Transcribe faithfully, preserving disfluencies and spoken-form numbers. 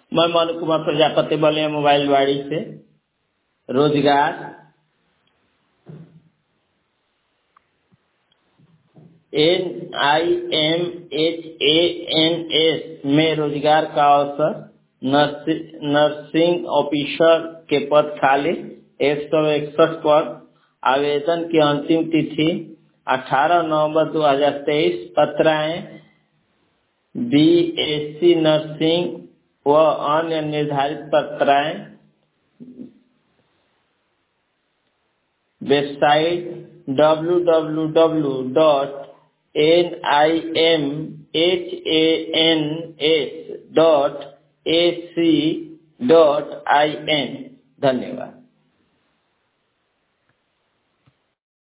मैं मनु कुमार प्रजापति बोले मोबाइल वाड़ी से। रोजगार N I M H A N S में रोजगार का अवसर, नर्सिंग ऑफिसर के पद खाली, एक सौ इकसठ पद। आवेदन की अंतिम तिथि अठारह नवंबर दो हजार तेईस। पत्राएं बी एस सी नर्सिंग व अन्य निर्धारित पत्राएं। Website W W W dot N I M H A N S dot A C dot I N. धन्यवाद।